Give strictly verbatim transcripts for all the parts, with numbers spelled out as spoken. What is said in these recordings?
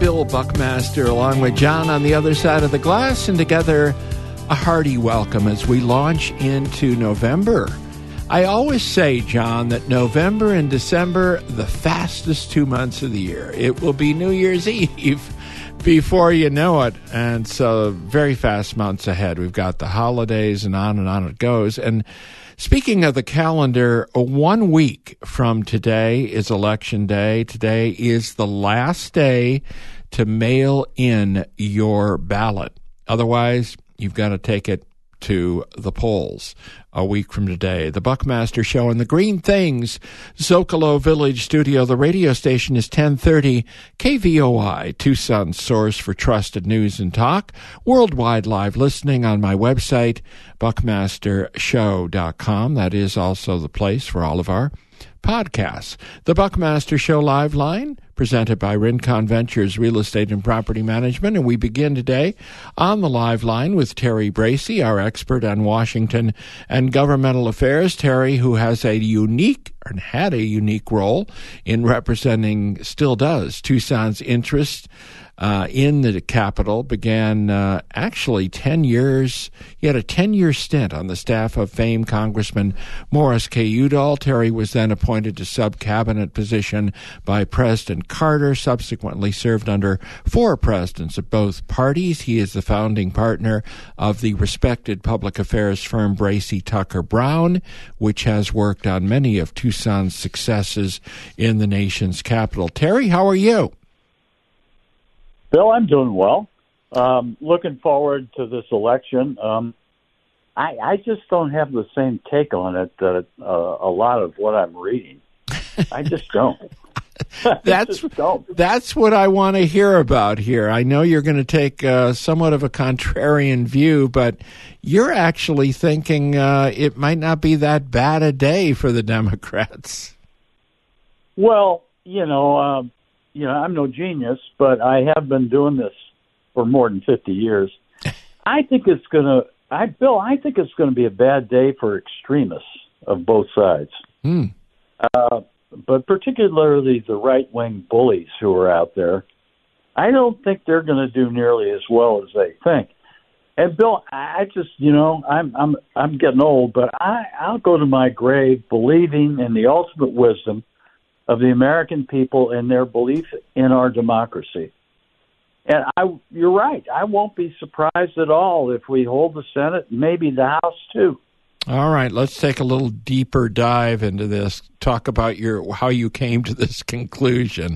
Bill Buckmaster along with John on the other side of the glass, and together a hearty welcome as we launch into November. I always say, John, that November and December, the fastest two months of the year. It will be New Year's Eve before you know it, and so very fast months ahead. We've got the holidays and on and on it goes. And speaking of the calendar, one week from today is Election Day. Today is the last day to mail in your ballot. Otherwise, you've got to take it to the polls a week from today. The Buckmaster Show in the Green Things Zocalo Village studio. The radio station is ten thirty K V O I, Tucson's source for trusted news and talk. Worldwide live listening on my website, buckmaster show dot com. That is also the place for all of our podcasts. The Buckmaster Show live line, presented by Rincon Ventures Real Estate and Property Management. And we begin today on the live line with Terry Bracey, our expert on Washington and governmental affairs. Terry, who has a unique, or had a unique role in representing, still does, Tucson's interests uh, in the Capitol, began uh, actually ten years. He had a ten-year stint on the staff of famed Congressman Morris K. Udall. Terry was then appointed to sub-cabinet position by President Carter, subsequently served under four presidents of both parties. He is the founding partner of the respected public affairs firm Bracey Tucker Brown, which has worked on many of Tucson's successes in the nation's capital. Terry, how are you? Bill, I'm doing well. Um, looking forward to this election. Um, I, I just don't have the same take on it that uh, a lot of what I'm reading. I just don't. That's just don't. That's what I want to hear about here. I know you're going to take uh, somewhat of a contrarian view, but you're actually thinking uh, it might not be that bad a day for the Democrats. Well, you know, uh, you know, I'm no genius, but I have been doing this for more than fifty years. I think it's going to, I Bill, I think it's going to be a bad day for extremists of both sides. Hmm. Uh, but particularly the right-wing bullies who are out there. I don't think they're going to do nearly as well as they think. And Bill, I just, you know, I'm I'm I'm getting old, but I I'll go to my grave believing in the ultimate wisdom of the American people and their belief in our democracy. And I, you're right. I won't be surprised at all if we hold the Senate, maybe the House too. All right, let's take a little deeper dive into this. Talk about your how you came to this conclusion.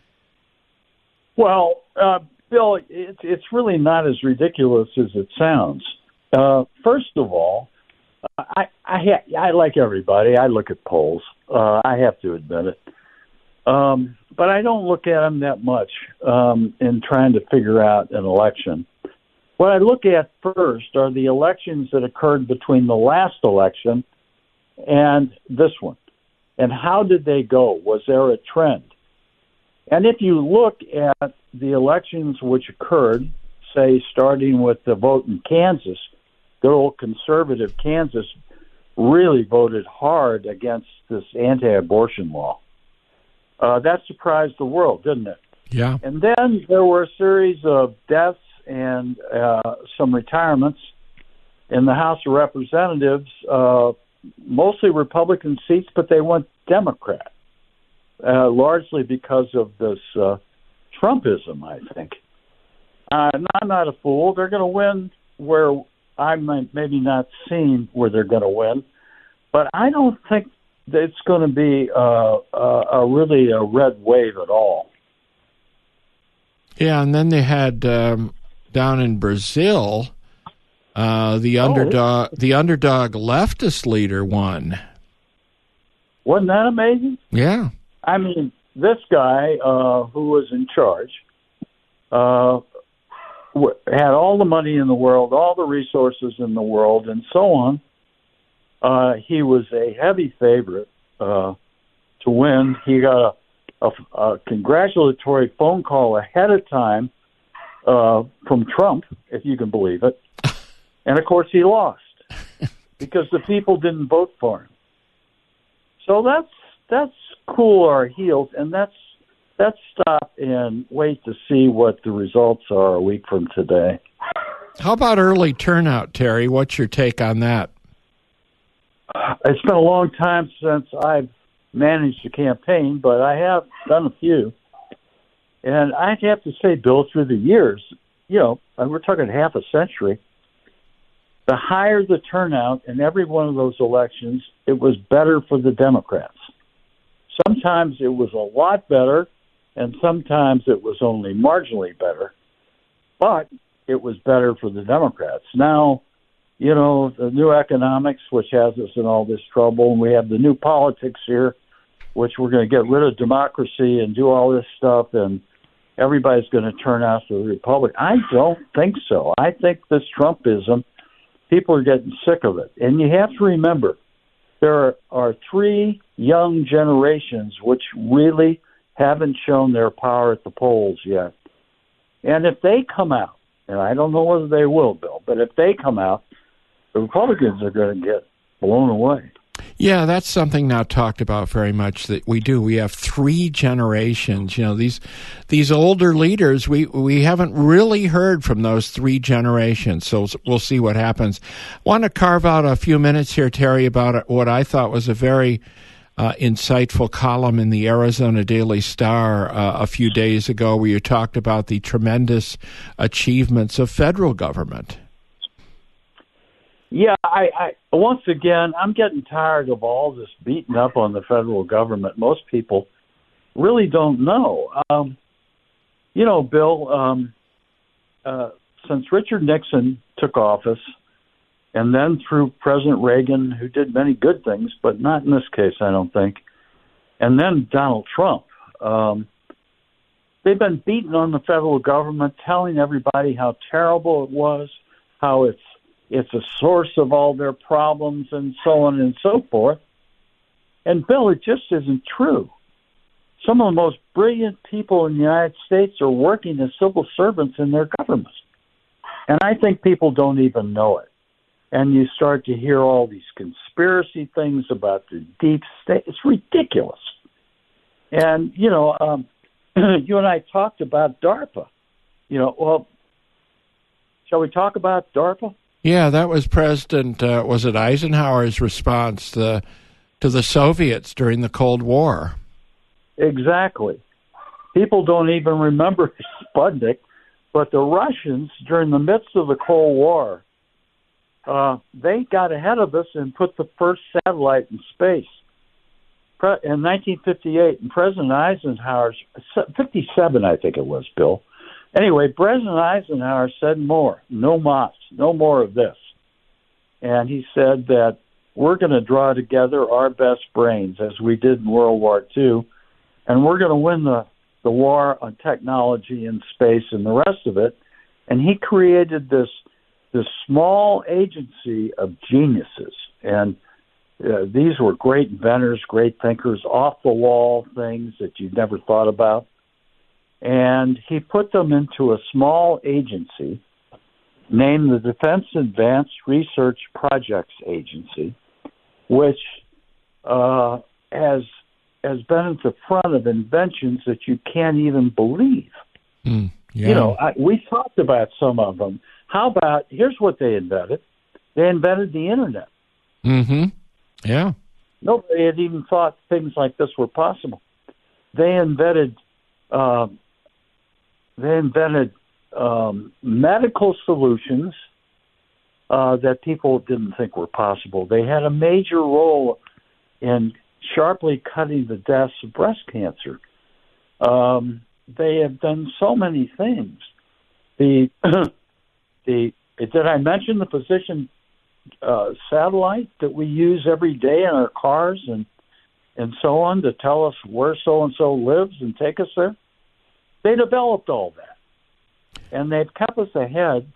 Well, uh, Bill, it's it's really not as ridiculous as it sounds. Uh, first of all, I I, ha- I like everybody. I look at polls. Uh, I have to admit it. Um, but I don't look at them that much um, in trying to figure out an election. What I look at first are the elections that occurred between the last election and this one. And how did they go? Was there a trend? And if you look at the elections which occurred, say, starting with the vote in Kansas, good old conservative Kansas really voted hard against this anti-abortion law. Uh, that surprised the world, didn't it? Yeah. And then there were a series of deaths and uh, some retirements in the House of Representatives, uh, mostly Republican seats, but they went Democrat, uh, largely because of this uh, Trumpism, I think. Uh, I'm not a fool. They're going to win where I'm maybe not seeing where they're going to win, but I don't think that it's going to be uh, a, a really a red wave at all. Yeah, and then they had um, down in Brazil, uh, the oh, underdog, the underdog leftist leader won. Wasn't that amazing? Yeah. I mean, this guy uh, who was in charge uh, w- had all the money in the world, all the resources in the world, and so on. Uh, he was a heavy favorite uh, to win. He got a, a, a congratulatory phone call ahead of time uh, from Trump, if you can believe it. And, of course, he lost because the people didn't vote for him. So that's that's cool our heels, and that's let's stop and wait to see what the results are a week from today. How about early turnout, Terry? What's your take on that? It's been a long time since I've managed a campaign, but I have done a few. And I'd have to say, Bill, through the years, you know, we're talking half a century, the higher the turnout in every one of those elections, it was better for the Democrats. Sometimes it was a lot better, and sometimes it was only marginally better. But it was better for the Democrats. Now, you know, the new economics, which has us in all this trouble, and we have the new politics here, which we're going to get rid of democracy and do all this stuff, and everybody's going to turn out for the Republic. I don't think so. I think this Trumpism, people are getting sick of it. And you have to remember, there are, are three young generations which really haven't shown their power at the polls yet. And if they come out, and I don't know whether they will, Bill, but if they come out, the Republicans are going to get blown away. Yeah, that's something not talked about very much that we do. We have three generations. You know, these these older leaders, we, we haven't really heard from those three generations, so we'll see what happens. I want to carve out a few minutes here, Terry, about what I thought was a very uh, insightful column in the Arizona Daily Star uh, a few days ago where you talked about the tremendous achievements of federal government. Yeah, I, I once again, I'm getting tired of all this beating up on the federal government. Most people really don't know. Um, you know, Bill, um, uh, since Richard Nixon took office, and then through President Reagan, who did many good things, but not in this case, I don't think, and then Donald Trump, um, they've been beating on the federal government, telling everybody how terrible it was, how it's It's a source of all their problems and so on and so forth. And, Bill, it just isn't true. Some of the most brilliant people in the United States are working as civil servants in their government. And I think people don't even know it. And you start to hear all these conspiracy things about the deep state. It's ridiculous. And, you know, um, you and I talked about DARPA. You know, well, shall we talk about DARPA? Yeah, that was President, uh, was it Eisenhower's response to, to the Soviets during the Cold War? Exactly. People don't even remember Sputnik, but the Russians, during the midst of the Cold War, uh, they got ahead of us and put the first satellite in space Pre- in nineteen fifty-eight. And President Eisenhower, fifty-seven, I think it was, Bill. Anyway, President Eisenhower said more, no mas, no more of this. And he said that we're going to draw together our best brains, as we did in World War Two, and we're going to win the, the war on technology and space and the rest of it. And he created this this small agency of geniuses. And uh, these were great inventors, great thinkers, off-the-wall things that you'd never thought about. And he put them into a small agency named the Defense Advanced Research Projects Agency, which uh, has has been at the front of inventions that you can't even believe. Mm, yeah. You know, I, we talked about some of them. How about, here's what they invented. They invented the Internet. Mm-hmm. Yeah. Nobody had even thought things like this were possible. They invented... Uh, They invented um, medical solutions uh, that people didn't think were possible. They had a major role in sharply cutting the deaths of breast cancer. Um, they have done so many things. The the did I mention the position uh, satellite that we use every day in our cars and and so on to tell us where so and so lives and take us there? They developed all that, and they've kept us ahead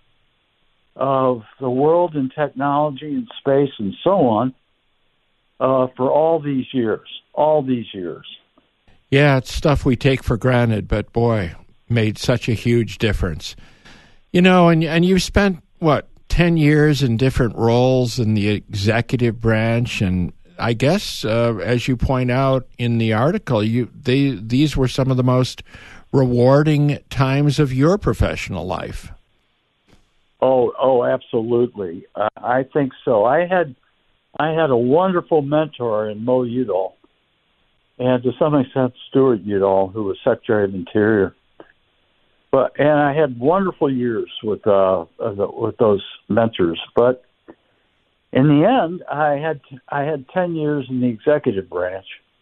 of the world in technology and space and so on uh, for all these years, all these years. Yeah, it's stuff we take for granted, but boy, made such a huge difference. You know, and and you've spent, what, ten years in different roles in the executive branch and I guess, uh, as you point out in the article, you they these were some of the most rewarding times of your professional life. Oh, oh, absolutely. Uh, I think so. I had I had a wonderful mentor in Mo Udall, and to some extent Stuart Udall, who was Secretary of Interior. But and I had wonderful years with uh, with those mentors. But in the end, I had I had ten years in the executive branch,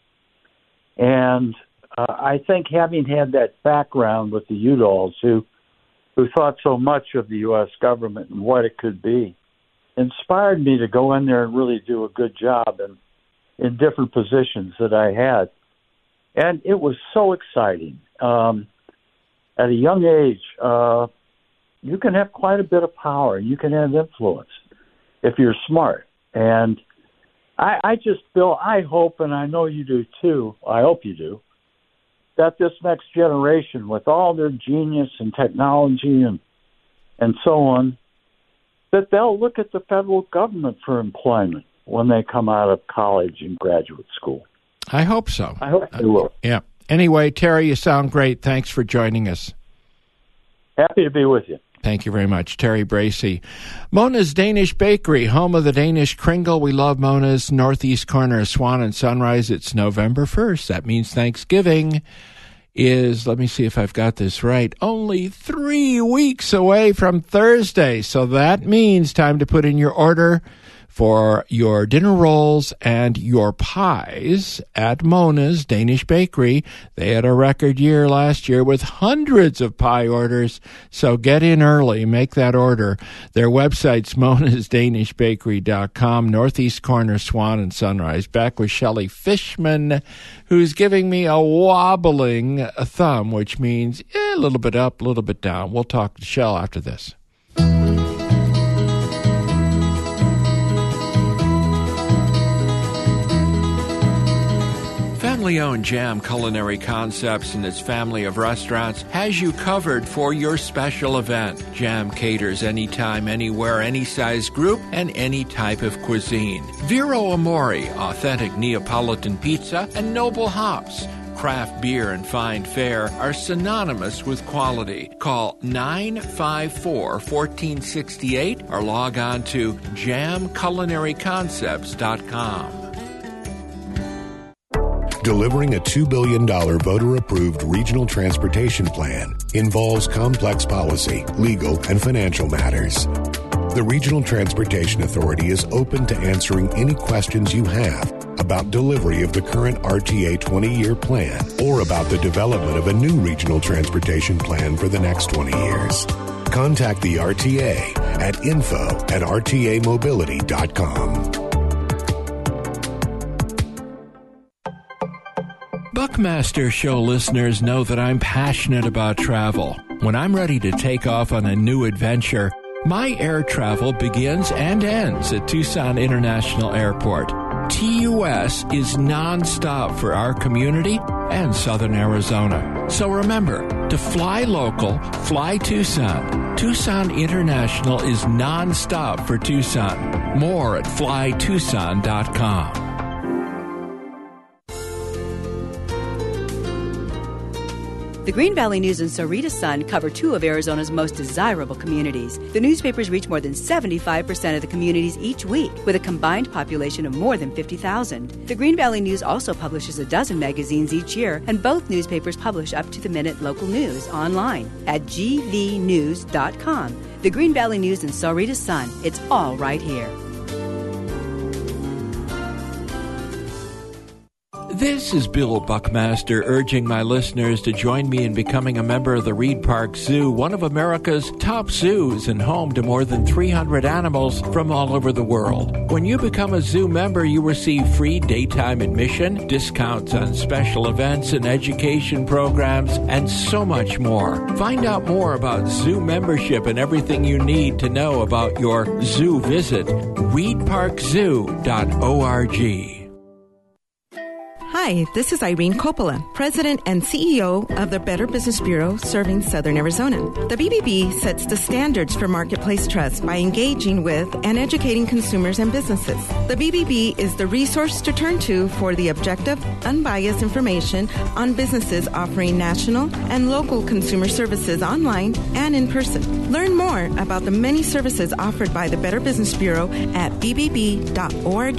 and uh, I think having had that background with the Udalls, who who thought so much of the U S government and what it could be, inspired me to go in there and really do a good job in, in different positions that I had. And it was so exciting. Um, at a young age, uh, you can have quite a bit of power. You can have influence if you're smart. And I, I just, Bill, I hope, and I know you do too, I hope you do, that this next generation, with all their genius and technology and and so on, that they'll look at the federal government for employment when they come out of college and graduate school. I hope so. I hope they will. Uh, yeah. Anyway, Terry, you sound great. Thanks for joining us. Happy to be with you. Thank you very much, Terry Bracey. Mona's Danish Bakery, home of the Danish Kringle. We love Mona's, northeast corner of Swan and Sunrise. It's November first. That means Thanksgiving is, let me see if I've got this right, only three weeks away from Thursday. So that means time to put in your order for your dinner rolls and your pies at Mona's Danish Bakery. They had a record year last year with hundreds of pie orders, so get in early, make that order. Their website's monas danish bakery dot com, northeast corner, Swan and Sunrise. Back with Shelley Fishman, who's giving me a wobbling thumb, which means eh, a little bit up, a little bit down. We'll talk to Shell after this. Family-owned Jam Culinary Concepts and its family of restaurants has you covered for your special event. Jam caters anytime, anywhere, any size group, and any type of cuisine. Vero Amore, authentic Neapolitan pizza, and Noble Hops. Craft beer and fine fare are synonymous with quality. Call nine five four, one four six eight or log on to jam culinary concepts dot com. Delivering a two billion dollars voter-approved regional transportation plan involves complex policy, legal, and financial matters. The Regional Transportation Authority is open to answering any questions you have about delivery of the current R T A twenty-year plan or about the development of a new regional transportation plan for the next twenty years. Contact the R T A at info at r t a mobility dot com. Buckmaster Show listeners know that I'm passionate about travel. When I'm ready to take off on a new adventure, my air travel begins and ends at Tucson International Airport. T U S is nonstop for our community and Southern Arizona. So remember, to fly local, fly Tucson. Tucson International is nonstop for Tucson. More at fly tucson dot com. The Green Valley News and Sahuarita Sun cover two of Arizona's most desirable communities. The newspapers reach more than seventy-five percent of the communities each week, with a combined population of more than fifty thousand. The Green Valley News also publishes a dozen magazines each year, and both newspapers publish up-to-the-minute local news online at g v news dot com. The Green Valley News and Sahuarita Sun, it's all right here. This is Bill Buckmaster urging my listeners to join me in becoming a member of the Reed Park Zoo, one of America's top zoos and home to more than three hundred animals from all over the world. When you become a zoo member, you receive free daytime admission, discounts on special events and education programs, and so much more. Find out more about zoo membership and everything you need to know about your zoo visit. reed park zoo dot org. Hi, Hi, this is Irene Coppola, President and C E O of the Better Business Bureau serving Southern Arizona. The B B B sets the standards for marketplace trust by engaging with and educating consumers and businesses. The B B B is the resource to turn to for the objective, unbiased information on businesses offering national and local consumer services online and in person. Learn more about the many services offered by the Better Business Bureau at b b b dot org.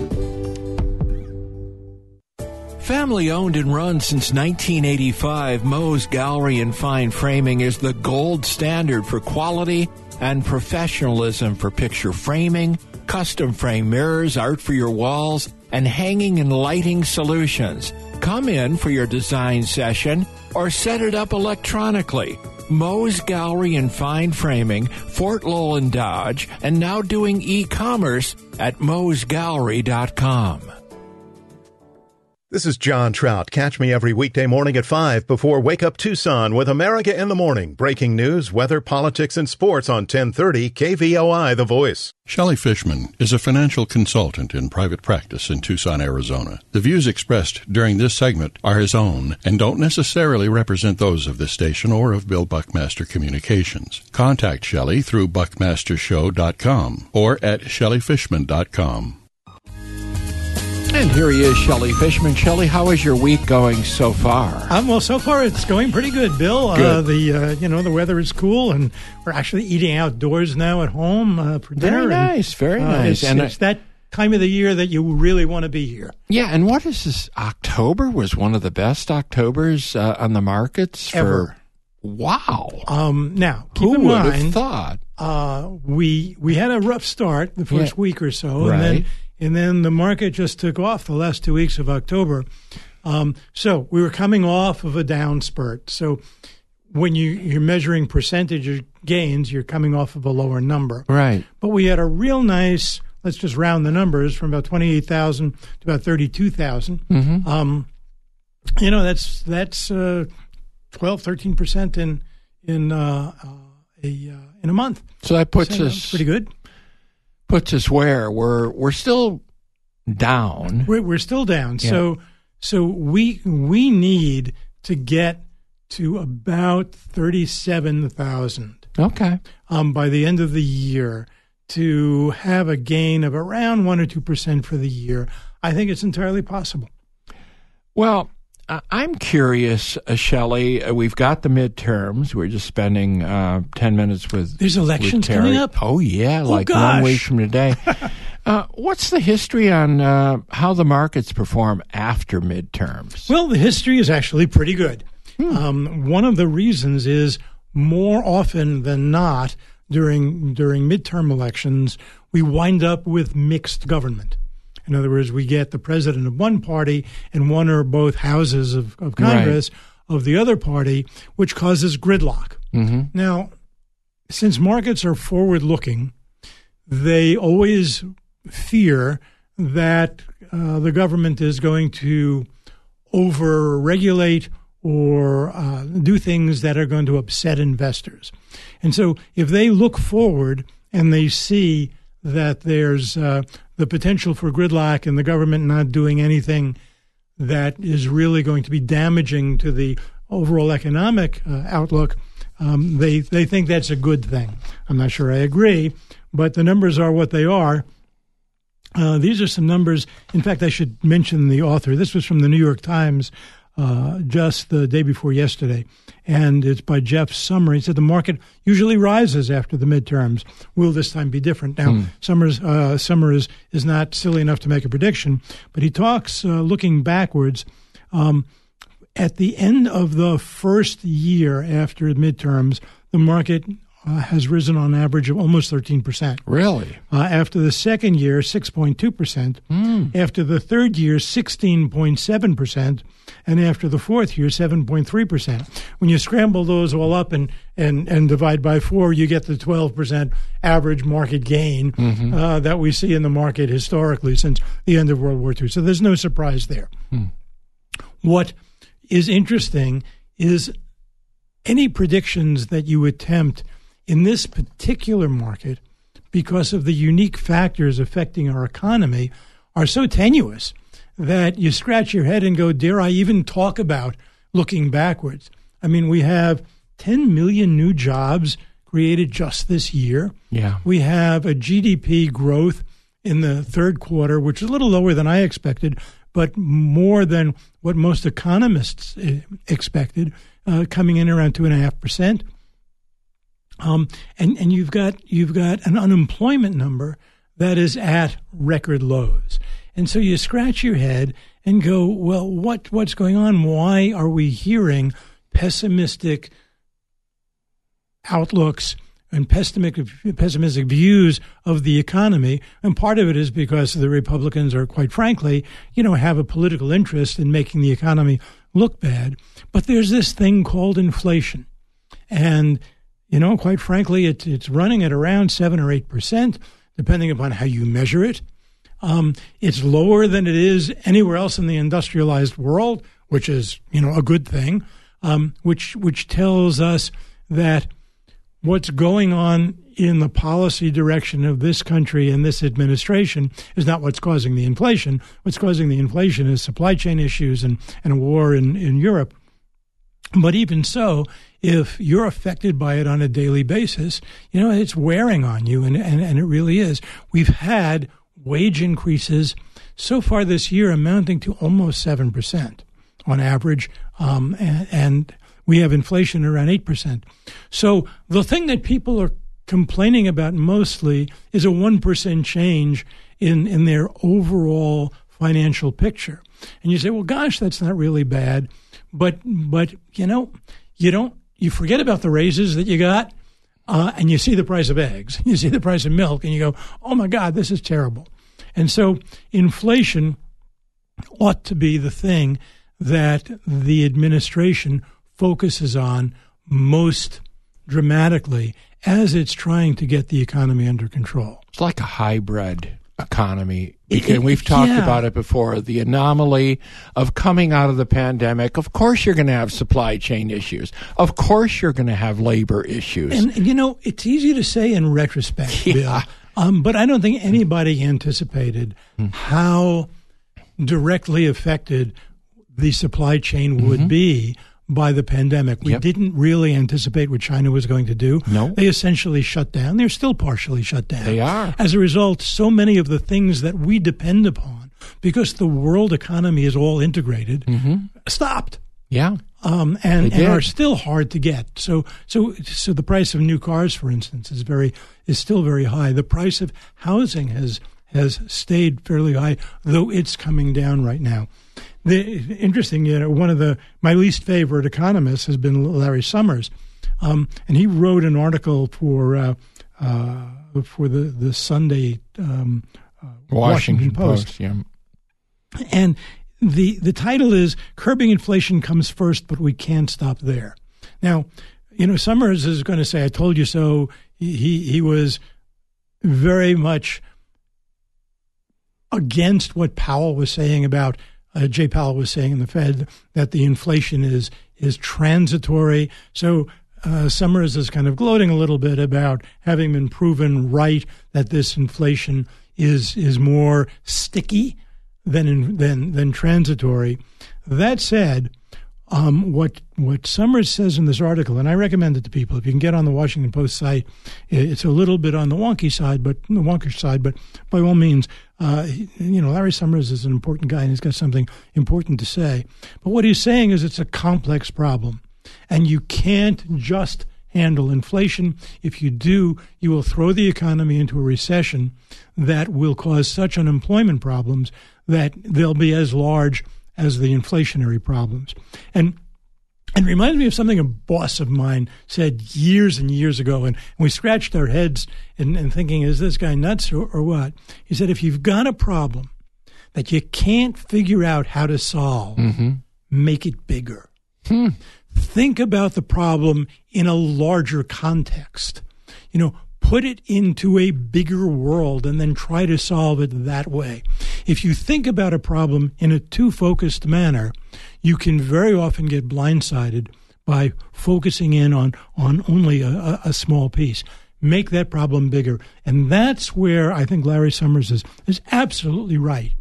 Family owned and run since nineteen eighty-five, Moe's Gallery and Fine Framing is the gold standard for quality and professionalism for picture framing, custom frame mirrors, art for your walls, and hanging and lighting solutions. Come in for your design session or set it up electronically. Moe's Gallery and Fine Framing, Fort Lowell and Dodge, and now doing e-commerce at moes gallery dot com. This is John Trout. Catch me every weekday morning at five before Wake Up Tucson with America in the Morning. Breaking news, weather, politics, and sports on ten thirty K V O I, The Voice. Shelley Fishman is a financial consultant in private practice in Tucson, Arizona. The views expressed during this segment are his own and don't necessarily represent those of this station or of Bill Buckmaster Communications. Contact Shelley through buckmaster show dot com or at shelley fishman dot com. And here he is, Shelley Fishman. Shelley, how is your week going so far? Um, well, so far it's going pretty good, Bill. Good. Uh, the uh, you know the weather is cool, and we're actually eating outdoors now at home uh, for dinner. Very nice, and, very uh, nice. It's, and it's that time of the year that you really want to be here. Yeah, and what is this? October was one of the best Octobers uh, on the markets for. Ever. Wow. Um, now, keep Who in would mind, have thought? Uh, we we had a rough start the first Yeah. week or so, Right. and then and then the market just took off the last two weeks of October. Um, so we were coming off of a down spurt. So when you, you're measuring percentage of gains, you're coming off of a lower number. Right. But we had a real nice, let's just round the numbers, from about twenty-eight thousand to about thirty-two thousand. Mm-hmm. Um, you know, that's that's uh, twelve, thirteen percent in in uh, uh, a uh, in a month. So that puts So, us pretty good. Puts us where we're we're still down. We're, we're still down. Yeah. So so we we need to get to about thirty-seven thousand Okay. um, by the end of the year to have a gain of around one or two percent for the year. I think it's entirely possible. Well, uh, I'm curious, uh, Shelley. Uh, we've got the midterms. We're just spending uh, ten minutes with. There's elections with Terry. coming up? Oh yeah, Oh, like gosh. one week from today. uh, what's the history on uh, how the markets perform after midterms? Well, the history is actually pretty good. Hmm. Um, one of the reasons is more often than not during during midterm elections, we wind up with mixed government. In other words, we get the president of one party and one or both houses of, of Congress right. of the other party, which causes gridlock. Mm-hmm. Now, since markets are forward-looking, they always fear that uh, the government is going to over-regulate or uh, do things that are going to upset investors. And so if they look forward and they see that there's uh, the potential for gridlock and the government not doing anything that is really going to be damaging to the overall economic uh, outlook, um, they, they think that's a good thing. I'm not sure I agree, but the numbers are what they are. Uh, these are some numbers. In fact, I should mention the author. This was from the New York Times uh, just the day before yesterday, and it's by Jeff Sommer. He said the market usually rises after the midterms. Will this time be different? Now, Hmm. Summers, uh, Sommer is, is not silly enough to make a prediction, but he talks uh, looking backwards. Um, at the end of the first year after midterms, the market Uh, has risen on average of almost thirteen percent. Really? Uh, after the second year, six point two percent. Mm. After the third year, sixteen point seven percent. And after the fourth year, seven point three percent. When you scramble those all up and, and, and divide by four, you get the twelve percent average market gain Mm-hmm. uh, that we see in the market historically since the end of World War Two. So there's no surprise there. Mm. What is interesting is any predictions that you attempt in this particular market, because of the unique factors affecting our economy, are so tenuous that you scratch your head and go, dare I even talk about looking backwards? I mean, we have ten million new jobs created just this year. Yeah. We have a G D P growth in the third quarter, which is a little lower than I expected, but more than what most economists expected, uh, coming in around two and a half percent. Um, and and you've got you've got an unemployment number that is at record lows, and so you scratch your head and go, well, what what's going on? Why are we hearing pessimistic outlooks and pessimistic pessimistic views of the economy? And part of it is because the Republicans are, quite frankly, you know, have a political interest in making the economy look bad. But there's this thing called inflation, and you know, quite frankly, it, it's running at around seven or eight percent, depending upon how you measure it. Um, it's lower than it is anywhere else in the industrialized world, which is, you know, a good thing. Um, which which tells us that what's going on in the policy direction of this country and this administration is not what's causing the inflation. What's causing the inflation is supply chain issues and, and a war in, in Europe. But even so, if you're affected by it on a daily basis, you know, it's wearing on you, and, and, and it really is. We've had wage increases so far this year amounting to almost seven percent on average, um, and, and we have inflation around eight percent. So the thing that people are complaining about mostly is a one percent change in, in their overall financial picture. And you say, well, gosh, that's not really bad. But, but you know, you don't, you forget about the raises that you got, uh, and you see the price of eggs, you see the price of milk, and you go, oh, my God, this is terrible. And so inflation ought to be the thing that the administration focuses on most dramatically as it's trying to get the economy under control. It's like a hybrid economy. And we've talked yeah. about it before, the anomaly of coming out of the pandemic. Of course you're going to have supply chain issues. Of course you're going to have labor issues. And, and, you know, it's easy to say in retrospect, yeah. Bill, um, but I don't think anybody anticipated mm. how directly affected the supply chain would mm-hmm. be by the pandemic. We yep. didn't really anticipate what China was going to do. No. They essentially shut down. They're still partially shut down. They are. As a result, so many of the things that we depend upon, because the world economy is all integrated, mm-hmm. stopped. Yeah. Um, and, and are still hard to get. So, so, so the price of new cars, for instance, is very is still very high. The price of housing has has stayed fairly high, though it's coming down right now. The, interesting, you know, one of the my least favorite economists has been Larry Summers, um, and he wrote an article for uh, uh, for the the Sunday um, uh, Washington, Washington Post, Post yeah. and the the title is "Curbing Inflation Comes First, but We Can't Stop There." Now, you know, Summers is going to say, "I told you so." He he, he was very much against what Powell was saying about. Uh, Jay Powell was saying in the Fed that the inflation is is transitory. So uh, Summers is kind of gloating a little bit about having been proven right that this inflation is is more sticky than in, than than transitory. That said, um, what what Summers says in this article, and I recommend it to people. If you can get on the Washington Post site, it's a little bit on the wonky side, but the wonkish side. But by all means. Uh, you know, Larry Summers is an important guy, and he's got something important to say. But what he's saying is it's a complex problem, and you can't just handle inflation. If you do, you will throw the economy into a recession that will cause such unemployment problems that they'll be as large as the inflationary problems. And it reminds me of something a boss of mine said years and years ago, and we scratched our heads and, and thinking, is this guy nuts or, or what? He said, if you've got a problem that you can't figure out how to solve, mm-hmm. make it bigger. Hmm. Think about the problem in a larger context. You know, put it into a bigger world and then try to solve it that way. If you think about a problem in a too focused manner, you can very often get blindsided by focusing in on, on only a, a small piece. Make that problem bigger. And that's where I think Larry Summers is, is absolutely right. He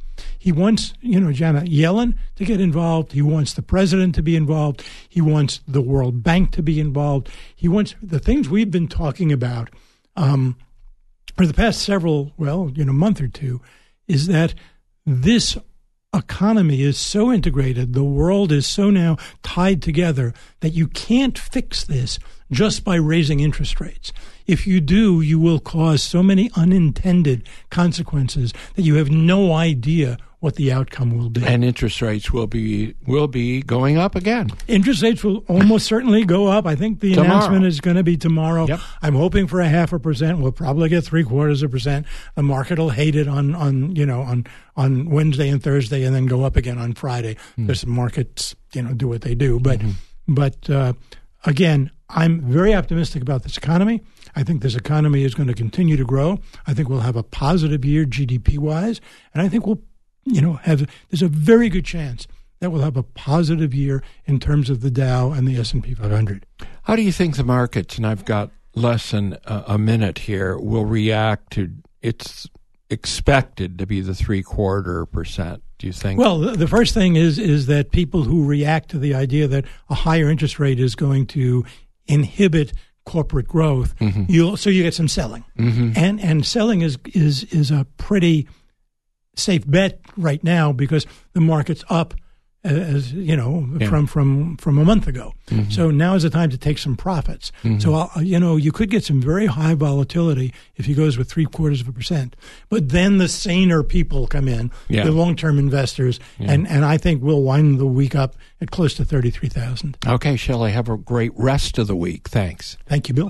He wants, you know, Janet Yellen to get involved. He wants the president to be involved. He wants the World Bank to be involved. He wants the things we've been talking about um, for the past several, well, you know, month or two, is that this economy is so integrated, the world is so now tied together that you can't fix this just by raising interest rates. If you do, you will cause so many unintended consequences that you have no idea what the outcome will be. And interest rates will be will be going up again. Interest rates will almost certainly go up. I think the tomorrow. announcement is going to be tomorrow. Yep. I'm hoping for a half a percent. We'll probably get three quarters of a percent. The market will hate it on, on you know on on Wednesday and Thursday, and then go up again on Friday. Mm. There's some markets, you know, do what they do. But mm-hmm. but uh, again, I'm very optimistic about this economy. I think this economy is going to continue to grow. I think we'll have a positive year G D P wise, and I think we'll you know, have there's a very good chance that we'll have a positive year in terms of the Dow and the S and P five hundred. How do you think the markets, and I've got less than a, a minute here, will react to it's expected to be the three-quarter percent, do you think? Well, the, the first thing is is that people who react to the idea that a higher interest rate is going to inhibit corporate growth, mm-hmm. you'll so you get some selling. Mm-hmm. And and selling is is is a pretty safe bet right now because the market's up, as you know, yeah. from, from from a month ago. Mm-hmm. So now is the time to take some profits. Mm-hmm. So I'll, you know, you could get some very high volatility if he goes with three quarters of a percent. But then the saner people come in, yeah. the long term investors, yeah. and and I think we'll wind the week up at close to thirty three thousand. Okay, Shelley, have a great rest of the week. Thanks. Thank you, Bill.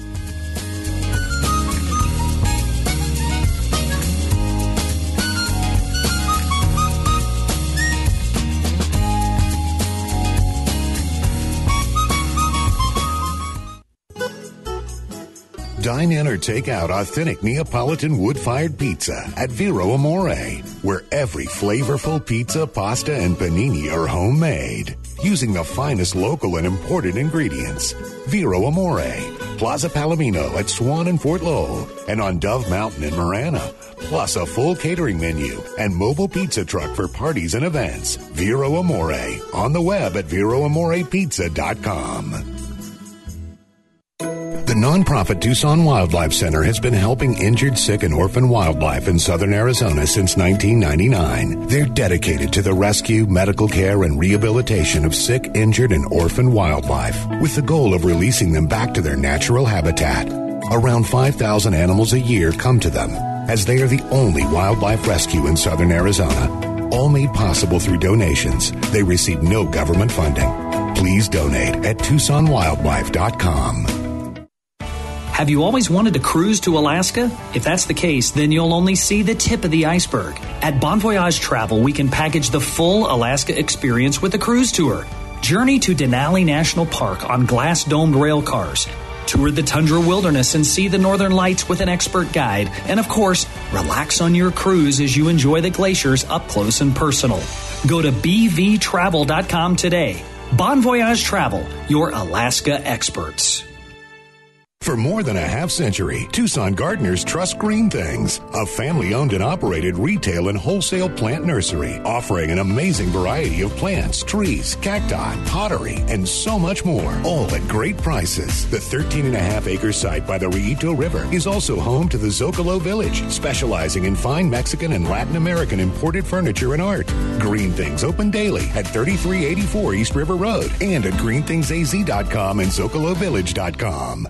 Dine in or take out authentic Neapolitan wood-fired pizza at Vero Amore, where every flavorful pizza, pasta, and panini are homemade, using the finest local and imported ingredients. Vero Amore, Plaza Palomino at Swan and Fort Lowell, and on Dove Mountain in Marana, plus a full catering menu and mobile pizza truck for parties and events. Vero Amore, on the web at vero amore pizza dot com. The nonprofit Tucson Wildlife Center has been helping injured, sick, and orphan wildlife in southern Arizona since nineteen ninety-nine. They're dedicated to the rescue, medical care, and rehabilitation of sick, injured, and orphan wildlife, with the goal of releasing them back to their natural habitat. Around five thousand animals a year come to them, as they are the only wildlife rescue in southern Arizona. All made possible through donations. They receive no government funding. Please donate at tucson wildlife dot com. Have you always wanted to cruise to Alaska? If that's the case, then you'll only see the tip of the iceberg. At Bon Voyage Travel, we can package the full Alaska experience with a cruise tour. Journey to Denali National Park on glass-domed rail cars. Tour the tundra wilderness and see the northern lights with an expert guide. And of course, relax on your cruise as you enjoy the glaciers up close and personal. Go to b v travel dot com today. Bon Voyage Travel, your Alaska experts. For more than a half century, Tucson gardeners trust Green Things, a family-owned and operated retail and wholesale plant nursery, offering an amazing variety of plants, trees, cacti, pottery, and so much more, all at great prices. The thirteen and a half acre site by the Rillito River is also home to the Zocalo Village, specializing in fine Mexican and Latin American imported furniture and art. Green Things open daily at thirty-three eighty-four East River Road and at green things a z dot com and zocalo village dot com.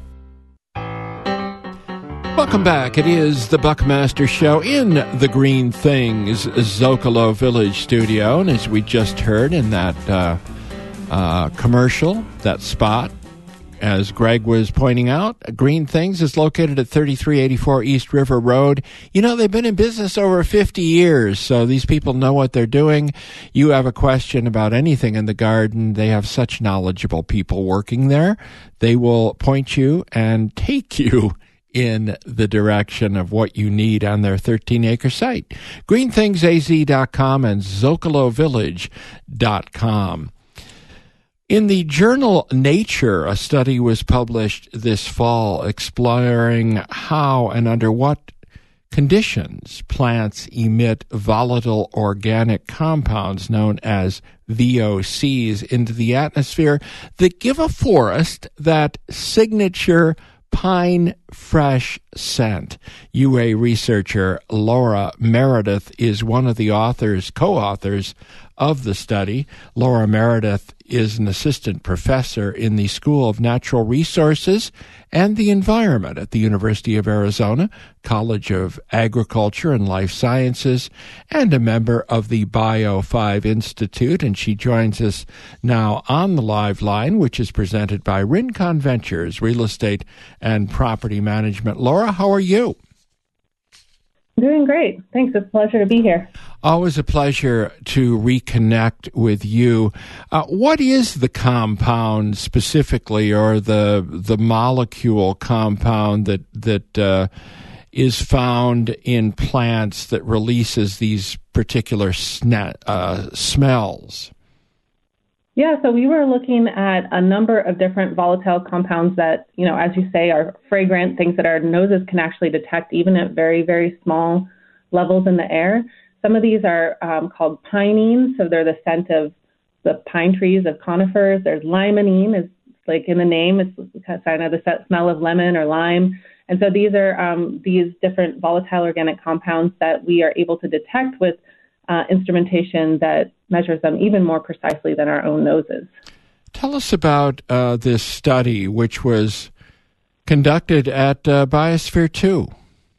Welcome back. It is the Buckmaster Show in the Green Things Zocalo Village studio. And as we just heard in that uh, uh, commercial, that spot, as Greg was pointing out, Green Things is located at thirty-three eighty-four East River Road. You know, they've been in business over fifty years, so these people know what they're doing. You have a question about anything in the garden, they have such knowledgeable people working there. They will point you and take you in the direction of what you need on their thirteen acre site. green things a z dot com and zocalo village dot com. In the journal Nature, a study was published this fall exploring how and under what conditions, plants emit volatile organic compounds known as V O Cs into the atmosphere that give a forest that signature pine fresh scent. U A researcher Laura Meredith is one of the authors, co-authors of the study. Laura Meredith is an assistant professor in the School of Natural Resources and the Environment at the University of Arizona College of Agriculture and Life Sciences, and a member of the Bio five Institute. And she joins us now on the live line, which is presented by Rincon Ventures, Real Estate and Property Management. Laura, how are you? Doing great. Thanks. It's a pleasure to be here. Always a pleasure to reconnect with you. Uh, what is the compound specifically, or the the molecule compound that that uh, is found in plants that releases these particular sna- uh, smells? Yeah, so we were looking at a number of different volatile compounds that, you know, as you say, are fragrant, things that our noses can actually detect even at very, very small levels in the air. Some of these are um, called pinene, so they're the scent of the pine trees, of conifers. There's limonene, is like in the name, it's kind of the smell of lemon or lime. And so these are um, these different volatile organic compounds that we are able to detect with uh, instrumentation that measures them even more precisely than our own noses. Tell us about uh, this study, which was conducted at uh, Biosphere two.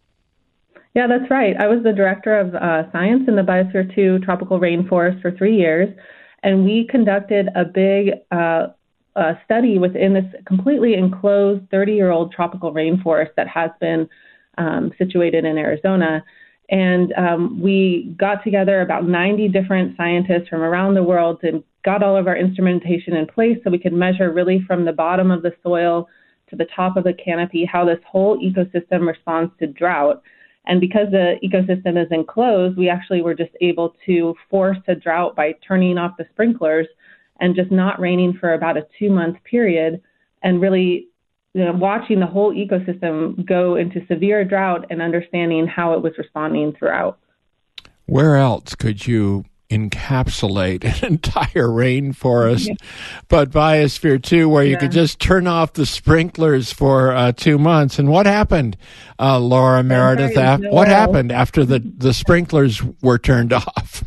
Yeah, that's right. I was the director of uh, science in the Biosphere two tropical rainforest for three years, and we conducted a big uh, uh, study within this completely enclosed thirty-year-old tropical rainforest that has been um, situated in Arizona. And um, we got together about ninety different scientists from around the world and got all of our instrumentation in place so we could measure really from the bottom of the soil to the top of the canopy how this whole ecosystem responds to drought. And because the ecosystem is enclosed, we actually were just able to force a drought by turning off the sprinklers and just not raining for about a two-month period, and really, you know, watching the whole ecosystem go into severe drought and understanding how it was responding throughout. Where else could you encapsulate an entire rainforest, yeah. but Biosphere two, where you yeah. could just turn off the sprinklers for uh, two months? And what happened, uh, Laura Meredith? Af- what happened after the, the sprinklers were turned off?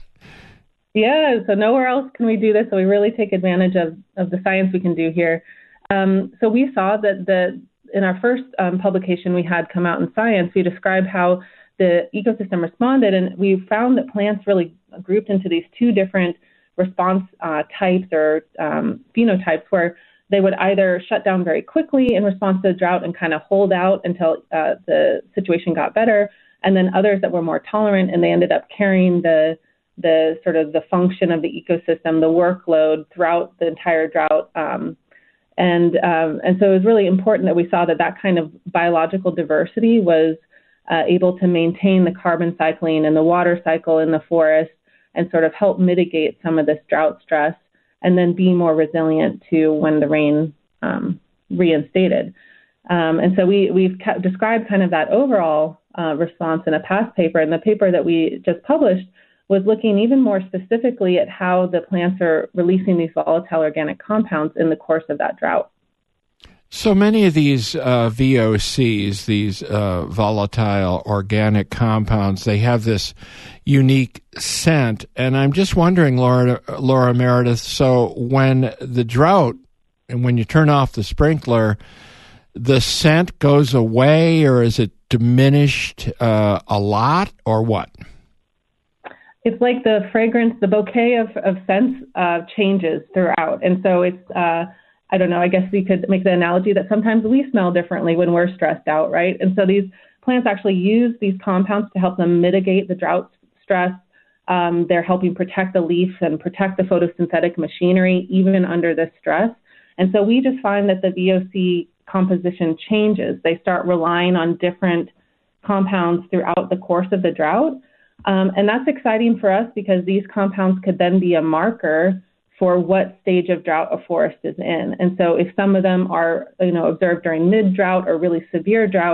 Yeah, so nowhere else can we do this, so we really take advantage of, of the science we can do here. Um, so we saw that the in our first um, publication we had come out in Science, we described how the ecosystem responded, and we found that plants really grouped into these two different response uh, types or um, phenotypes, where they would either shut down very quickly in response to the drought and kind of hold out until uh, the situation got better, and then others that were more tolerant, and they ended up carrying the the sort of the function of the ecosystem, the workload throughout the entire drought. Um, and um, and so it was really important that we saw that that kind of biological diversity was uh, able to maintain the carbon cycling and the water cycle in the forest and sort of help mitigate some of this drought stress, and then be more resilient to when the rain um, reinstated. Um, and so we, we've ca- described kind of that overall uh, response in a past paper, and the paper that we just published was looking even more specifically at how the plants are releasing these volatile organic compounds in the course of that drought. So many of these uh, V O Cs, these uh, volatile organic compounds, they have this unique scent. And I'm just wondering, Laura, Laura Meredith, so when the drought, and when you turn off the sprinkler, the scent goes away, or is it diminished uh, a lot, or what? It's like the fragrance, the bouquet of, of scents uh, changes throughout. And so it's, uh, I don't know, I guess we could make the analogy that sometimes we smell differently when we're stressed out, right? And so these plants actually use these compounds to help them mitigate the drought stress. Um, they're helping protect the leaf and protect the photosynthetic machinery, even under this stress. And so we just find that the V O C composition changes. They start relying on different compounds throughout the course of the drought. Um, and that's exciting for us because these compounds could then be a marker for what stage of drought a forest is in. And so if some of them are, you know, observed during mid-drought or really severe drought,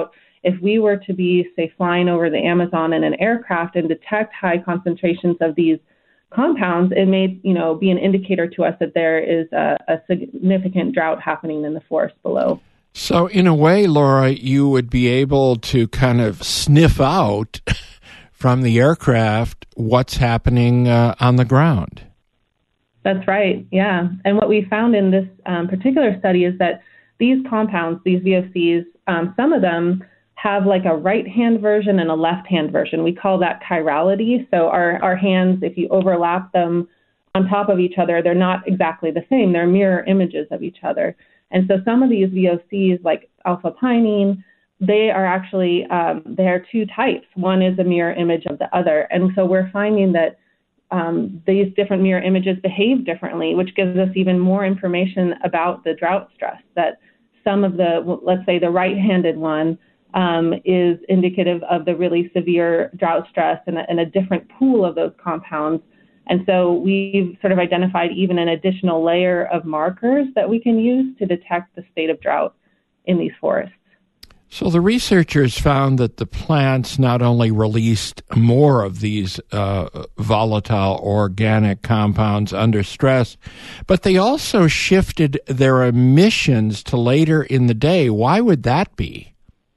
if we were to be, say, flying over the Amazon in an aircraft and detect high concentrations of these compounds, it may, you know, be an indicator to us that there is a, a significant drought happening in the forest below. So in a way, Laura, you would be able to kind of sniff out from the aircraft what's happening uh, on the ground. That's right, yeah. And what we found in this um, particular study is that these compounds, these V O Cs, um, some of them have like a right-hand version and a left-hand version. We call that chirality. So our, our hands, if you overlap them on top of each other, they're not exactly the same. They're mirror images of each other. And so some of these V O Cs, like alpha-pinene, they are actually, um, there are two types. One is a mirror image of the other. And so we're finding that um, these different mirror images behave differently, which gives us even more information about the drought stress, that some of the, let's say the right-handed one, Um, is indicative of the really severe drought stress and a, and a different pool of those compounds. And so we've sort of identified even an additional layer of markers that we can use to detect the state of drought in these forests. So the researchers found that the plants not only released more of these uh, volatile organic compounds under stress, but they also shifted their emissions to later in the day. Why would that be?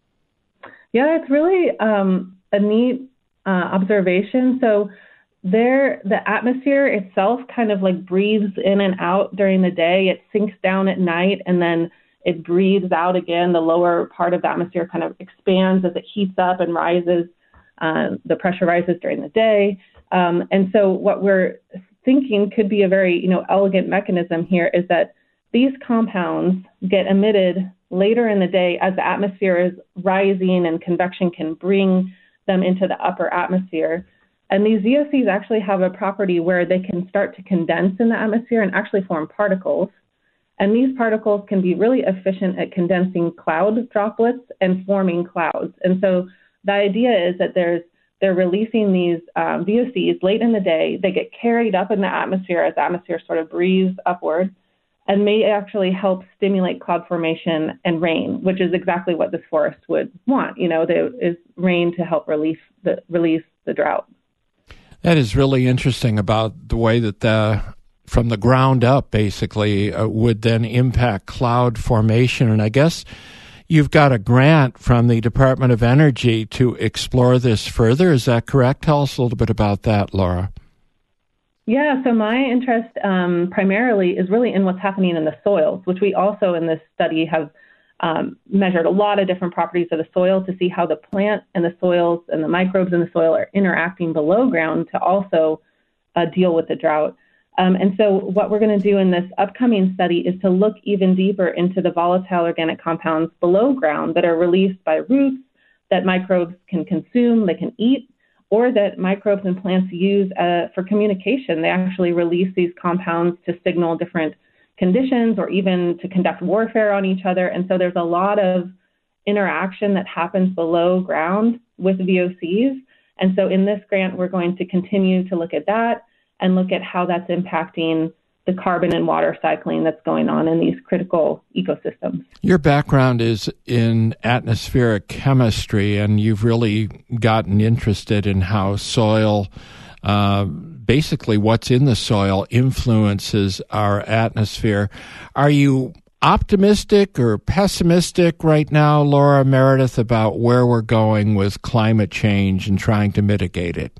Yeah, it's really um, a neat uh, observation. So there, the atmosphere itself kind of like breathes in and out during the day. It sinks down at night and then it breathes out again. The lower part of the atmosphere kind of expands as it heats up and rises. Uh, the pressure rises during the day. Um, and so what we're thinking could be a very, you know, elegant mechanism here is that these compounds get emitted later in the day as the atmosphere is rising and convection can bring them into the upper atmosphere. And these V O Cs actually have a property where they can start to condense in the atmosphere and actually form particles. And these particles can be really efficient at condensing cloud droplets and forming clouds. And so the idea is that there's they're releasing these um, V O Cs late in the day. They get carried up in the atmosphere as the atmosphere sort of breathes upward, and may actually help stimulate cloud formation and rain, which is exactly what this forest would want. You know, there is rain to help release the release the drought. That is really interesting about the way that the from the ground up, basically, uh, would then impact cloud formation. And I guess you've got a grant from the Department of Energy to explore this further. Is that correct? Tell us a little bit about that, Laura. Yeah, so my interest um, primarily is really in what's happening in the soils, which we also in this study have um, measured a lot of different properties of the soil to see how the plant and the soils and the microbes in the soil are interacting below ground to also uh, deal with the drought. Um, and so what we're going to do in this upcoming study is to look even deeper into the volatile organic compounds below ground that are released by roots that microbes can consume, they can eat, or that microbes and plants use uh, for communication. They actually release these compounds to signal different conditions or even to conduct warfare on each other. And so there's a lot of interaction that happens below ground with V O Cs. And so in this grant, we're going to continue to look at that and look at how that's impacting the carbon and water cycling that's going on in these critical ecosystems. Your background is in atmospheric chemistry, and you've really gotten interested in how soil, uh, basically what's in the soil, influences our atmosphere. Are you optimistic or pessimistic right now, Laura Meredith, about where we're going with climate change and trying to mitigate it?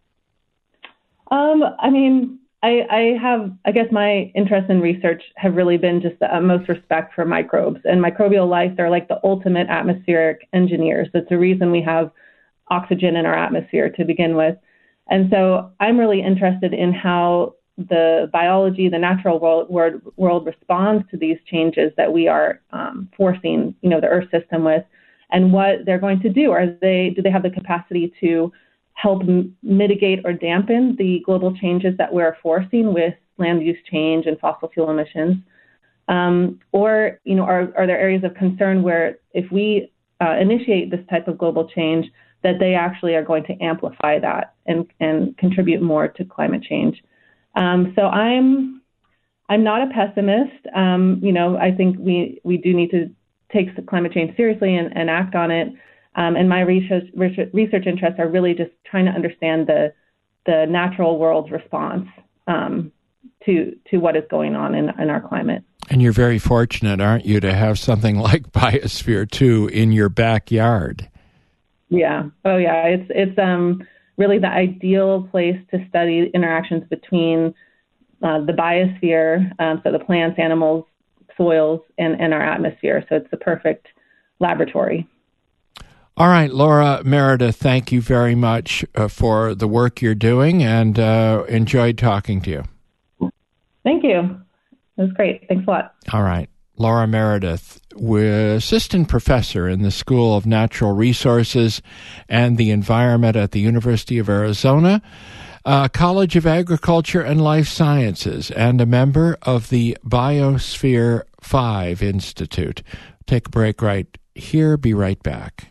Um, I mean, I, I have, I guess my interest in research have really been just the utmost respect for microbes, and microbial life. They're like the ultimate atmospheric engineers. That's the reason we have oxygen in our atmosphere to begin with. And so I'm really interested in how the biology, the natural world, world, world responds to these changes that we are um, forcing, you know, the Earth system with, and what they're going to do. Are they, do they have the capacity to help m- mitigate or dampen the global changes that we're forcing with land use change and fossil fuel emissions? Um, or, you know, are, are there areas of concern where if we uh, initiate this type of global change, that they actually are going to amplify that and, and contribute more to climate change? Um, so I'm I'm not a pessimist. Um, you know, I think we, we do need to take climate change seriously and, and act on it. Um, and my research, research interests are really just trying to understand the the natural world's response um, to to what is going on in, in our climate. And you're very fortunate, aren't you, to have something like Biosphere two in your backyard? Yeah. Oh, yeah. It's it's um, really the ideal place to study interactions between uh, the biosphere, um, so the plants, animals, soils, and, and our atmosphere. So it's the perfect laboratory. All right, Laura Meredith, thank you very much uh, for the work you're doing, and uh, enjoyed talking to you. Thank you. It was great. Thanks a lot. All right. Laura Meredith, assistant professor in the School of Natural Resources and the Environment at the University of Arizona, uh, College of Agriculture and Life Sciences, and a member of the Biosphere five Institute. Take a break right here. Be right back.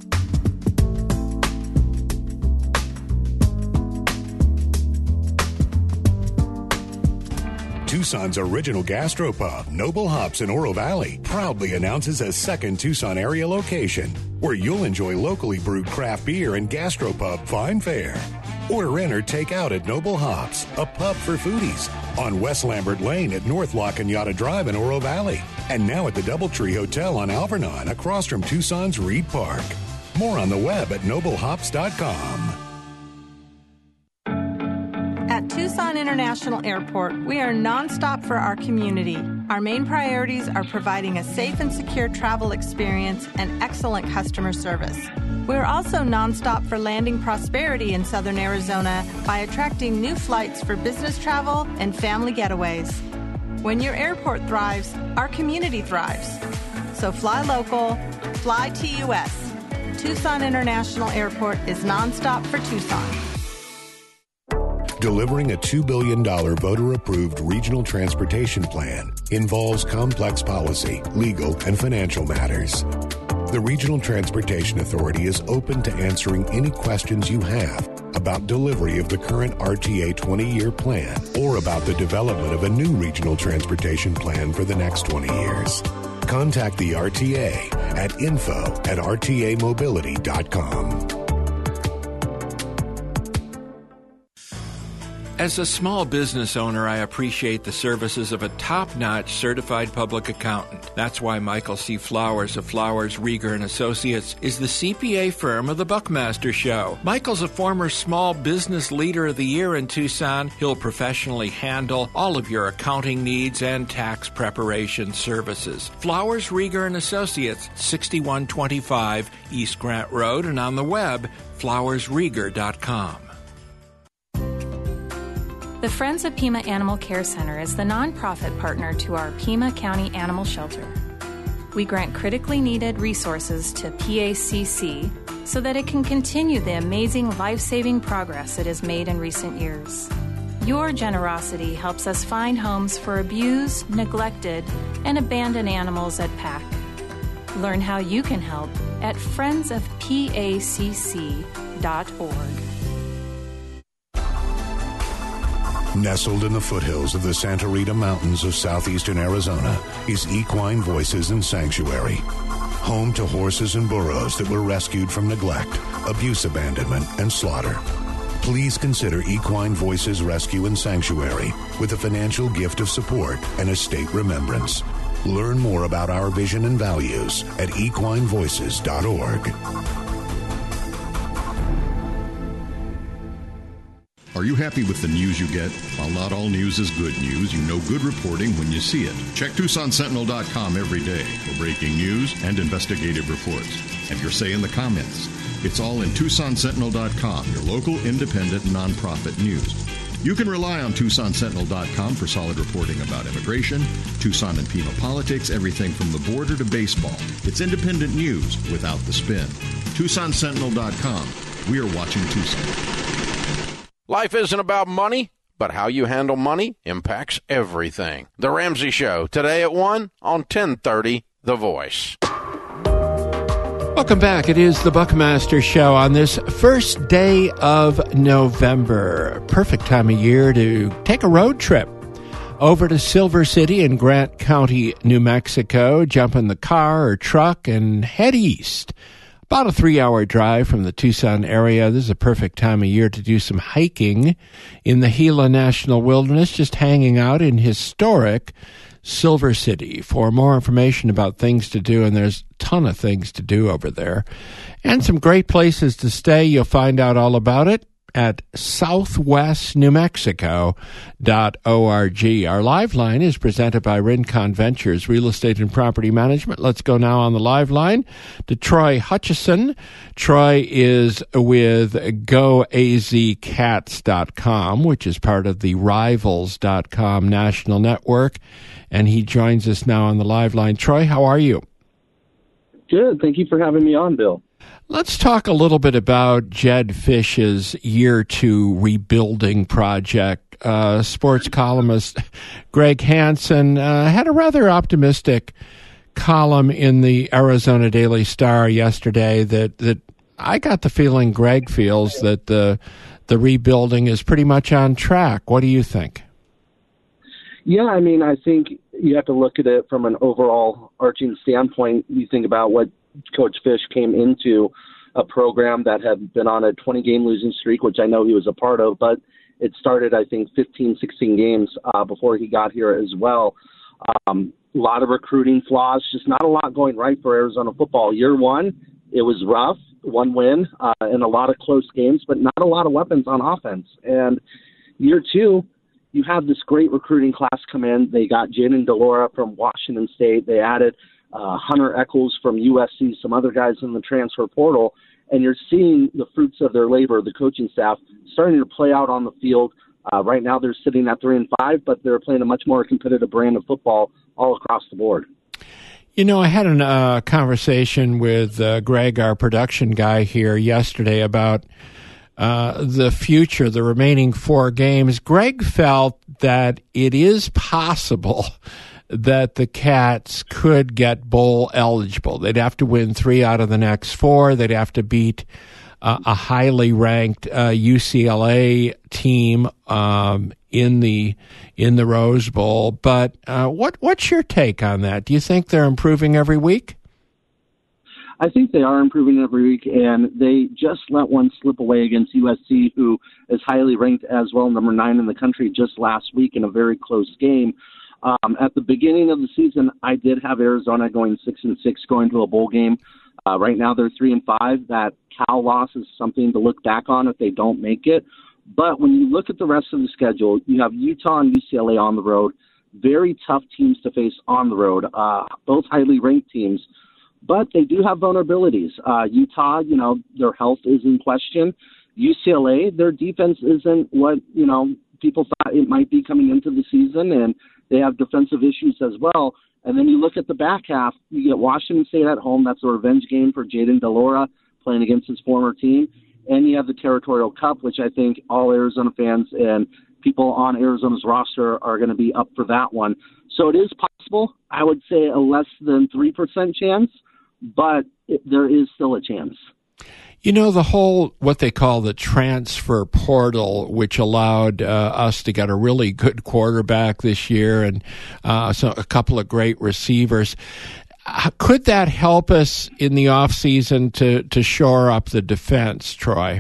Tucson's original gastropub, Noble Hops in Oro Valley, proudly announces a second Tucson area location where you'll enjoy locally brewed craft beer and gastropub fine fare. Order in or take out at Noble Hops, a pub for foodies, on West Lambert Lane at North La Cañada Drive in Oro Valley, and now at the Doubletree Hotel on Alvernon across from Tucson's Reed Park. More on the web at noble hops dot com. At Tucson International Airport, we are nonstop for our community. Our main priorities are providing a safe and secure travel experience and excellent customer service. We're also nonstop for landing prosperity in Southern Arizona by attracting new flights for business travel and family getaways. When your airport thrives, our community thrives. So fly local, fly T U S. Tucson International Airport is nonstop for Tucson. Delivering a two billion dollars voter-approved regional transportation plan involves complex policy, legal, and financial matters. The Regional Transportation Authority is open to answering any questions you have about delivery of the current R T A twenty-year plan or about the development of a new regional transportation plan for the next twenty years. Contact the R T A at info at r t a mobility dot com. As a small business owner, I appreciate the services of a top-notch certified public accountant. That's why Michael C. Flowers of Flowers, Rieger and Associates is the C P A firm of the Buckmaster Show. Michael's a former Small Business Leader of the Year in Tucson. He'll professionally handle all of your accounting needs and tax preparation services. Flowers, Rieger and Associates, sixty-one twenty-five East Grant Road, and on the web, flowers rieger dot com. The Friends of Pima Animal Care Center is the nonprofit partner to our Pima County Animal Shelter. We grant critically needed resources to P A C C so that it can continue the amazing life-saving progress it has made in recent years. Your generosity helps us find homes for abused, neglected, and abandoned animals at P A C. Learn how you can help at friends of P A C C dot org. Nestled in the foothills of the Santa Rita Mountains of southeastern Arizona is Equine Voices and Sanctuary. Home to horses and burros that were rescued from neglect, abuse, abandonment, and slaughter. Please consider Equine Voices Rescue and Sanctuary with a financial gift of support and a state remembrance. Learn more about our vision and values at equine voices dot org. Are you happy with the news you get? While not all news is good news, you know good reporting when you see it. Check Tucson Sentinel dot com every day for breaking news and investigative reports. Have your say in the comments. It's all in Tucson Sentinel dot com, your local independent nonprofit news. You can rely on Tucson Sentinel dot com for solid reporting about immigration, Tucson and Pima politics, everything from the border to baseball. It's independent news without the spin. Tucson Sentinel dot com. We are watching Tucson. Life isn't about money, but how you handle money impacts everything. The Ramsey Show, today at one on ten thirty The Voice. Welcome back. It is the Buckmaster Show on this first day of November. Perfect time of year to take a road trip over to Silver City in Grant County, New Mexico. Jump in the car or truck and head east. About a three-hour drive from the Tucson area. This is a perfect time of year to do some hiking in the Gila National Wilderness, just hanging out in historic Silver City. For more information about things to do, and there's a ton of things to do over there, and some great places to stay, you'll find out all about it at southwest new mexico dot org. Our live line is presented by Rincon Ventures Real Estate and Property Management. Let's go now on the live line to Troy Hutchison. Troy is with go a z cats dot com, which is part of the rivals dot com national network, and he joins us now on the live line. Troy, how are you? Good. Thank you for having me on, Bill. Let's talk a little bit about Jedd Fisch's year two rebuilding project. Uh, sports columnist Greg Hansen uh, had a rather optimistic column in the Arizona Daily Star yesterday that, that I got the feeling Greg feels that the, the rebuilding is pretty much on track. What do you think? Yeah, I mean, I think you have to look at it from an overall arching standpoint. You think about what Coach Fisch came into, a program that had been on a twenty-game losing streak, which I know he was a part of, but it started, I think, fifteen, sixteen games uh, before he got here as well. Um, a lot of recruiting flaws, just not a lot going right for Arizona football. Year one, it was rough, one win, uh, and a lot of close games, but not a lot of weapons on offense. And year two, you have this great recruiting class come in. They got Jayden de Laura from Washington State. They added uh, Hunter Echols from U S C, some other guys in the transfer portal, and you're seeing the fruits of their labor, the coaching staff, starting to play out on the field. Uh, right now they're sitting at three and five, but they're playing a much more competitive brand of football all across the board. You know, I had a uh, conversation with uh, Greg, our production guy here yesterday, about Uh, the future, the remaining four games. Greg felt that it is possible that the Cats could get bowl eligible. They'd have to win three out of the next four. They'd have to beat uh, a highly ranked uh, U C L A team um, in the in the Rose Bowl. But uh, what what's your take on that? Do you think they're improving every week? I think they are improving every week, and they just let one slip away against U S C, who is highly ranked as well, number nine in the country, just last week in a very close game. Um, at the beginning of the season, I did have Arizona going six and six, going to a bowl game. Uh, right now, they're three and five. That Cal loss is something to look back on if they don't make it. But when you look at the rest of the schedule, you have Utah and U C L A on the road. Very tough teams to face on the road. Uh, both highly ranked teams. But they do have vulnerabilities. Uh, Utah, you know, their health is in question. U C L A, their defense isn't what, you know, people thought it might be coming into the season, and they have defensive issues as well. And then you look at the back half, you get Washington State at home. That's a revenge game for Jayden de Laura playing against his former team. And you have the Territorial Cup, which I think all Arizona fans and people on Arizona's roster are going to be up for that one. So it is possible. I would say a less than three percent chance, but it, there is still a chance. You know, the whole, what they call the transfer portal, which allowed uh, us to get a really good quarterback this year and uh, so a couple of great receivers. Could that help us in the offseason to, to shore up the defense, Troy?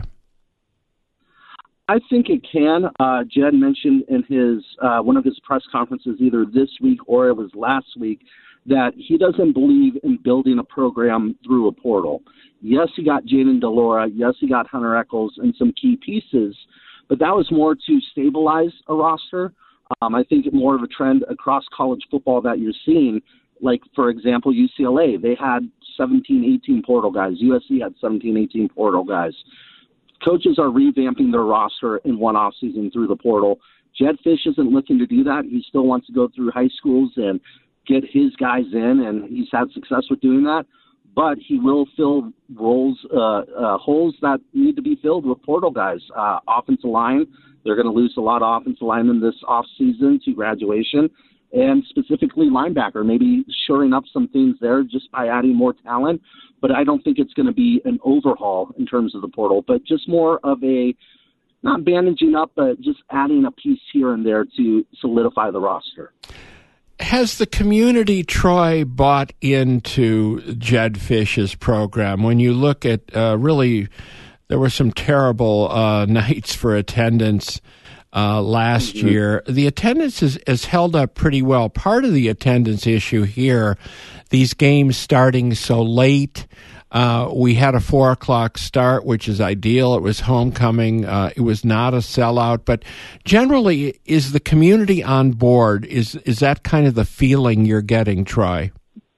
I think it can. Uh, Jedd mentioned in his uh, one of his press conferences either this week or it was last week that he doesn't believe in building a program through a portal. Yes, he got Jayden de Laura. Yes, he got Hunter Echols and some key pieces, but that was more to stabilize a roster. Um, I think more of a trend across college football that you're seeing. Like, for example, U C L A, they had seventeen, eighteen portal guys. U S C had seventeen, eighteen portal guys. Coaches are revamping their roster in one offseason through the portal. Jedd Fisch isn't looking to do that. He still wants to go through high schools and get his guys in, and he's had success with doing that. But he will fill roles, uh, uh, holes that need to be filled with portal guys. Uh, offensive line, they're going to lose a lot of offensive linemen this offseason to graduation, and specifically linebacker, maybe shoring up some things there just by adding more talent. But I don't think it's going to be an overhaul in terms of the portal, but just more of a, not bandaging up, but just adding a piece here and there to solidify the roster. Has the community, Troy, bought into Jedd Fish's program? When you look at uh, really, there were some terrible uh, nights for attendance uh, last mm-hmm. year. The attendance is, is held up pretty well. Part of the attendance issue here, these games starting so late. Uh, we had a four o'clock start, which is ideal. It was homecoming. Uh, it was not a sellout, but generally, is the community on board? Is is that kind of the feeling you're getting, Troy?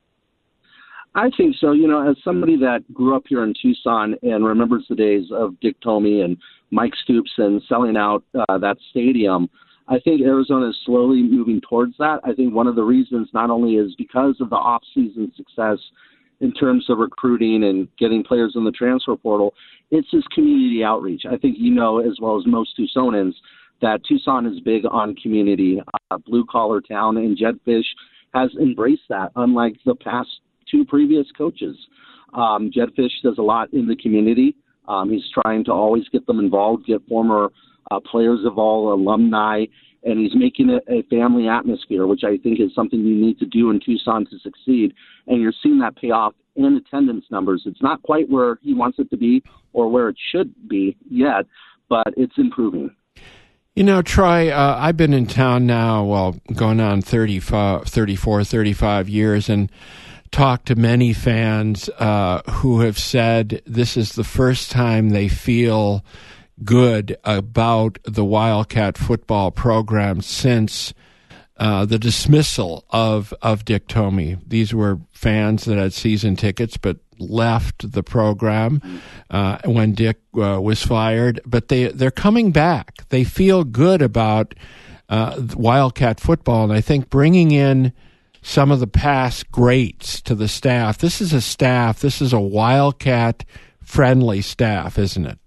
I think so. You know, as somebody that grew up here in Tucson and remembers the days of Dick Tomey and Mike Stoops and selling out uh, that stadium, I think Arizona is slowly moving towards that. I think one of the reasons not only is because of the off-season success in terms of recruiting and getting players in the transfer portal, it's his community outreach. I think you know as well as most Tucsonans that Tucson is big on community, uh, blue-collar town, and Jedd Fish has embraced that, unlike the past two previous coaches. Um, Jedd Fish does a lot in the community. Um, he's trying to always get them involved, get former uh, players involved, alumni, and he's making it a family atmosphere, which I think is something you need to do in Tucson to succeed. And you're seeing that pay off in attendance numbers. It's not quite where he wants it to be or where it should be yet, but it's improving. You know, Troy, uh, I've been in town now, well, going on thirty-five, thirty-four, thirty-five years, and talked to many fans uh, who have said this is the first time they feel good about the Wildcat football program since uh, the dismissal of, of Dick Tomey. These were fans that had season tickets but left the program uh, when Dick uh, was fired. But they, they're coming back. They feel good about uh, Wildcat football, and I think bringing in some of the past greats to the staff. This is a staff, this is a Wildcat-friendly staff, isn't it?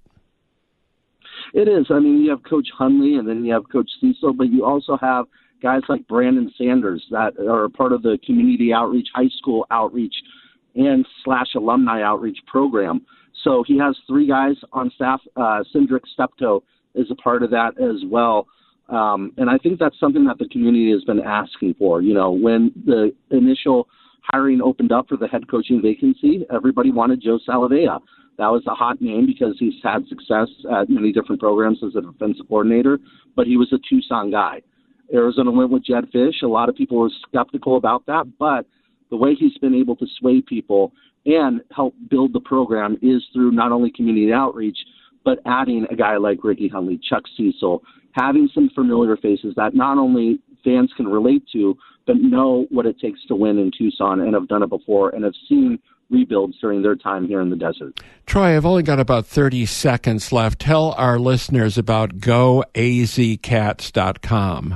It is. I mean, you have Coach Hundley and then you have Coach Cecil, but you also have guys like Brandon Sanders that are part of the community outreach, high school outreach, and slash alumni outreach program. So he has three guys on staff. Uh, Cindric Steptoe is a part of that as well. Um, and I think that's something that the community has been asking for. You know, when the initial hiring opened up for the head coaching vacancy, everybody wanted Joe Salavea. That was a hot name because he's had success at many different programs as a defensive coordinator, but he was a Tucson guy. Arizona went with Jedd Fish. A lot of people were skeptical about that, but the way he's been able to sway people and help build the program is through not only community outreach, but adding a guy like Ricky Hundley, Chuck Cecil, having some familiar faces that not only fans can relate to, but know what it takes to win in Tucson and have done it before and have seen rebuilds during their time here in the desert. Troy, I've only got about thirty seconds left. Tell our listeners about go a z cats dot com.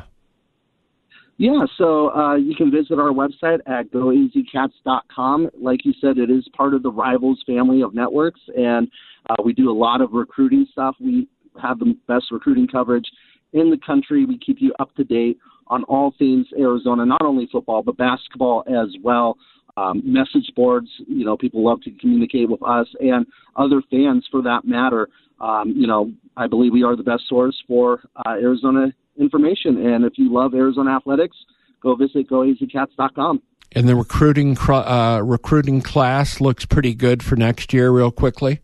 Yeah, so uh, you can visit our website at go a z cats dot com. Like you said, it is part of the Rivals family of networks, and uh, we do a lot of recruiting stuff. We have the best recruiting coverage in the country. We keep you up to date on all things Arizona, not only football, but basketball as well. Um, message boards, you know, people love to communicate with us and other fans for that matter. Um, you know, I believe we are the best source for uh, Arizona information. And if you love Arizona athletics, go visit go a z cats dot com. And the recruiting uh, recruiting class looks pretty good for next year, real quickly.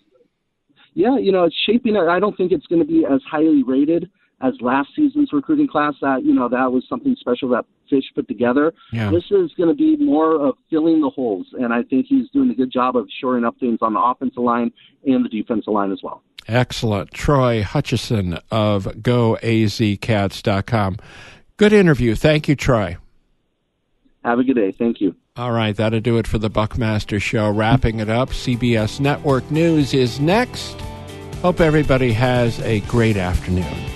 Yeah, you know, it's shaping. I don't think it's going to be as highly rated as last season's recruiting class. That, you know, that was something special that Fish put together. Yeah. This is going to be more of filling the holes, and I think he's doing a good job of shoring up things on the offensive line and the defensive line as well. Excellent. Troy Hutchison of go a z cats dot com. Good interview. Thank you, Troy. Have a good day. Thank you. All right, that'll do it for the Buckmaster Show. Wrapping it up, C B S Network News is next. Hope everybody has a great afternoon.